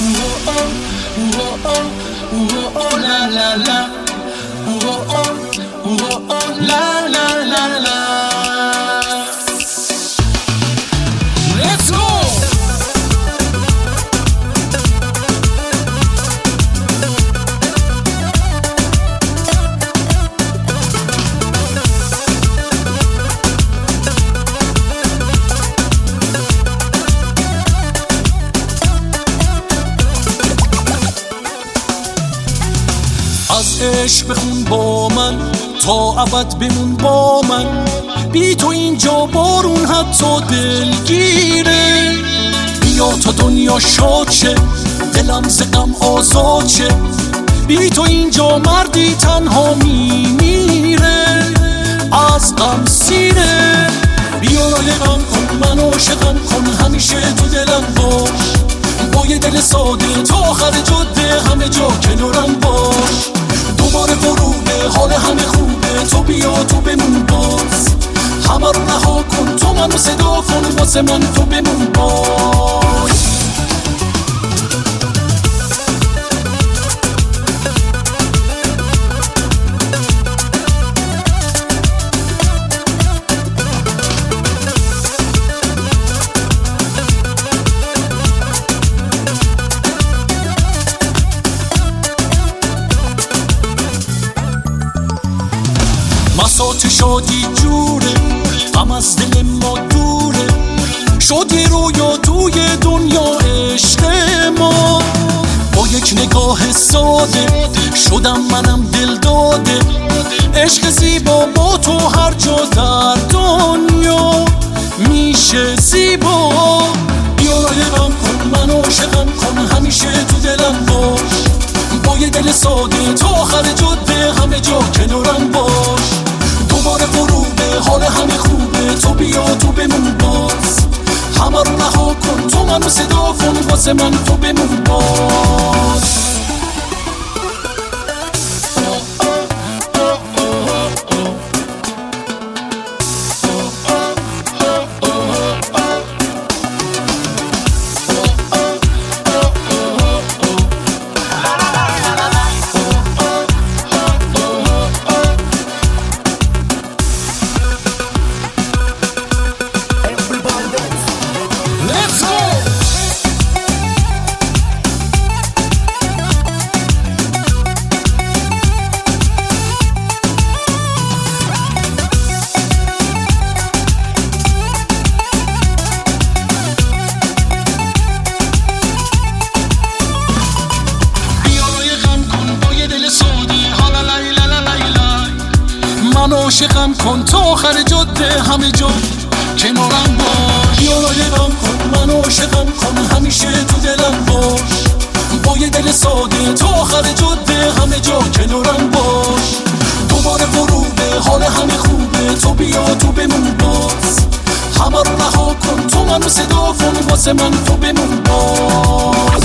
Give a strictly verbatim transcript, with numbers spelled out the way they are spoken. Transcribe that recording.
La la la, oh oh, oh oh, la la la la. Let's go. از عشق بخون با من تا ابد بمون با من، بی تو اینجا بارون حتی دلگیره. بیا تا دنیا شاد شه، دلم ز غم آزاد شه، بی تو اینجا مردی تنها میمیره از غم سیره. بیا رایقم کن من عاشقم کن، همیشه تو دلم باش، با یه دل ساده تا آخر جاده همه جا کنارم باش. دوباره غروبه حال همه خوبه، تو بیا تو بمون باز، همه رو رها کن تو منو صدا کن، واسه من تو بمون باز. مسات شادی جوره، غم از دل ما دوره، شد یه رویا توی دنیا عشق ما. با یک نگاه ساده شدم منم دل داده، عشق زیبا با تو هر جا در دنیا میشه زیبا. بیا رایقم کن من عاشقم کن، همیشه تو دلم باش، با یه دل ساده تا آخر جاده همه جا کنارم باش. دوباره غروبه حال همه خوبه، تو بیا تو بمون باز، همه رو رها کن تو منو صدا کن، واسه من تو بمون باز. من عاشقم کن تا آخر جاده همه جا کنارم باش. بیا رایقم کن من عاشقم کن، همیشه تو دلم باش، با یه دل ساده تا آخر جاده همه جا کنارم باش. دوباره غروبه حال همه خوبه، تو بیا تو بمون باز، همه رو رها کن تو منو صدا کن، واسه من تو بمون باز.